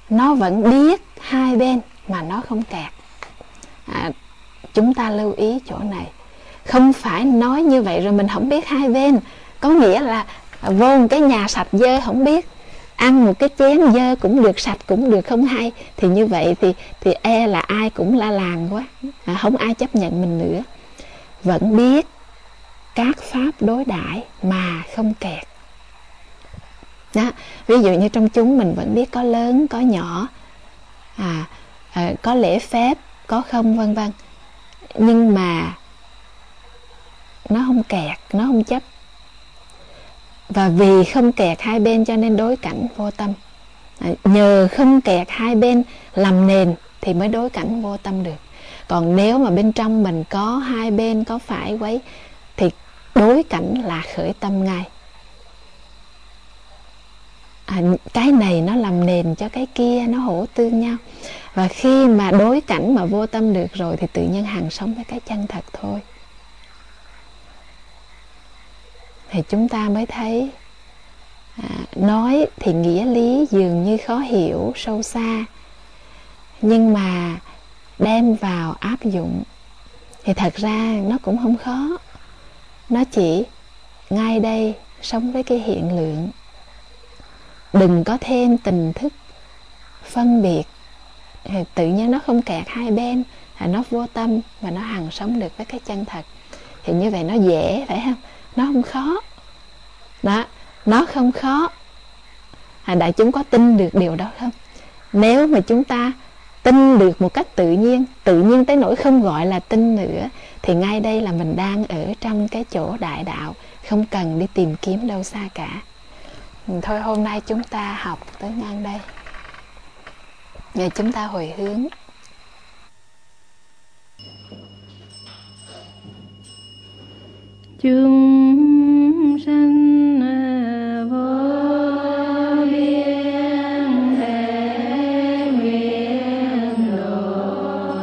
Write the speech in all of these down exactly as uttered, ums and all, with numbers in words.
nó vẫn biết hai bên mà nó không kẹt. À, chúng ta lưu ý chỗ này. Không phải nói như vậy rồi mình không biết hai bên. Có nghĩa là vô một cái nhà sạch dơ không biết, ăn một cái chén dơ cũng được, sạch cũng được, không hay. Thì như vậy thì, thì e là ai cũng la làng quá, à, không ai chấp nhận mình nữa. Vẫn biết các pháp đối đãi mà không kẹt. Đó. Ví dụ như trong chúng mình vẫn biết có lớn, có nhỏ, à, à, có lễ phép, có không, vân vân. Nhưng mà nó không kẹt, nó không chấp. Và vì không kẹt hai bên cho nên đối cảnh vô tâm. À, nhờ không kẹt hai bên làm nền thì mới đối cảnh vô tâm được. Còn nếu mà bên trong mình có hai bên, có phải quấy, thì đối cảnh là khởi tâm ngay. À, cái này nó làm nền cho cái kia, nó hỗ tương nhau. Và khi mà đối cảnh mà vô tâm được rồi thì tự nhiên hằng sống với cái chân thật thôi. Thì chúng ta mới thấy à, nói thì nghĩa lý dường như khó hiểu, sâu xa, nhưng mà đem vào áp dụng thì thật ra nó cũng không khó. Nó chỉ ngay đây sống với cái hiện lượng, đừng có thêm tình thức phân biệt, thì tự nhiên nó không kẹt hai bên, nó vô tâm và nó hằng sống được với cái chân thật. Thì như vậy nó dễ, phải không? Nó không khó. Đó, nó không khó. À, đại chúng có tin được điều đó không? Nếu mà chúng ta tin được một cách tự nhiên, tự nhiên tới nỗi không gọi là tin nữa, thì ngay đây là mình đang ở trong cái chỗ đại đạo, không cần đi tìm kiếm đâu xa cả. Thôi hôm nay chúng ta học tới ngang đây. Giờ chúng ta hồi hướng. Chúng sanh vô biên thể nguyện độ,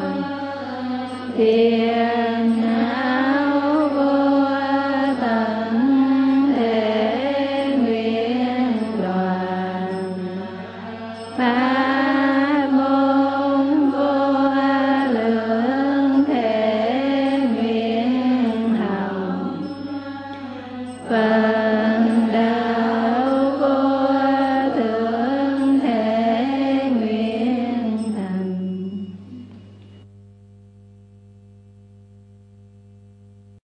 phiền não vô tận thể nguyện đoạn, pháp môn vô lượng thể nguyện hằng. Phật